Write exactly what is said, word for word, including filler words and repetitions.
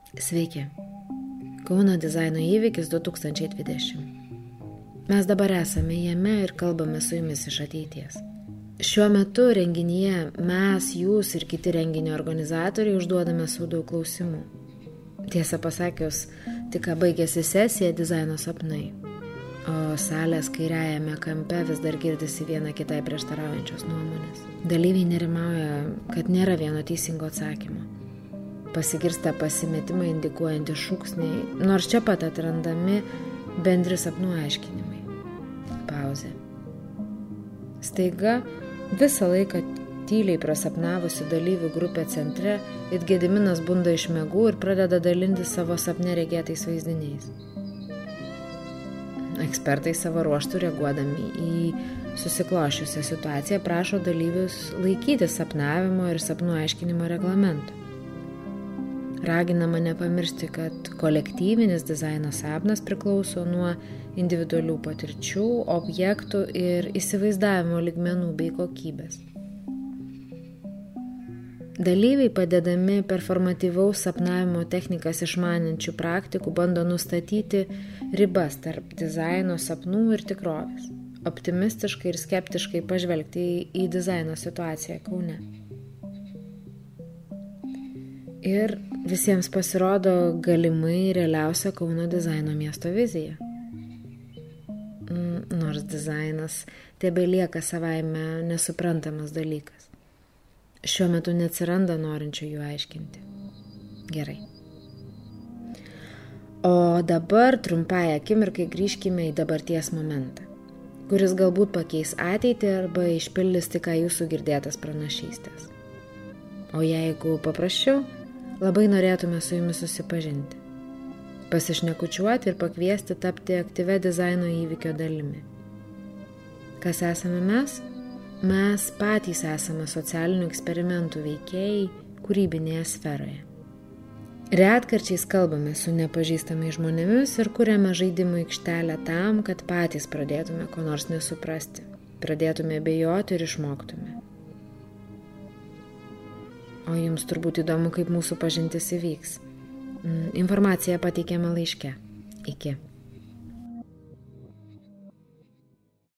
Sveiki. Kauno dizaino įvykis du tūkstančiai dvidešimt. Mes dabar esame jame ir kalbame su jumis iš ateities. Šiuo metu renginyje mes, jūs ir kiti renginio organizatoriai užduodame sau daug klausimų. Tiesą pasakius, tik ką baigėsi sesija dizaino sapnai, o salės kairiajame kampe vis dar girdisi viena kitai prieštaraujančios nuomonės. Dalyviai nerimauja, kad nėra vieno teisingo atsakymo. Pasigirsta pasimetimai indikuojantys šūksniai, nors čia pat atrandami bendri sapnų aiškinimai. Pauzė. Staiga visą laiką tyliai prasapnavusi dalyvių grupė centre, it Gediminas bunda iš miegų ir pradeda dalintis savo sapne regėtais vaizdiniais. Ekspertai savo ruoštų reaguodami į susiklošiusią situaciją prašo dalyvius laikyti sapnavimo ir sapnų aiškinimo reglamento. Raginama nepamiršti, kad kolektyvinis dizaino sapnas priklauso nuo individualių patirčių, objektų ir įsivaizdavimo lygmenų bei kokybės. Dalyviai padedami performatyvaus sapnavimo technikas išmanančių praktikų bando nustatyti ribas tarp dizaino sapnų ir tikrovės, optimistiškai ir skeptiškai pažvelgti į dizaino situaciją Kaune. Ir visiems pasirodo galimai realiausia Kauno dizaino miesto vizija. Nors dizainas tebelieka savaime nesuprantamas dalykas. Šiuo metu neatsiranda norinčių jų aiškinti. Gerai. O dabar trumpai akimirkai grįžkime į dabarties momentą, kuris galbūt pakeis ateitį arba išpildys tik ką jūsų girdėtas pranašystės. O jeigu paprasčiau, labai norėtume su jumis susipažinti, pasišnekučiuoti ir pakviesti tapti aktyvia dizaino įvykio dalimi. Kas esame mes? Mes patys esame socialinių eksperimentų veikėjai kūrybinėje sferoje. Retkarčiais kalbame su nepažįstamais žmonėmis ir kuriame žaidimų aikštelę tam, kad patys pradėtume ko nors nesuprasti, pradėtume abejoti ir išmoktume. O jums turbūt įdomu, kaip mūsų pažintis įvyks. Informaciją pateikiame laiške. Iki.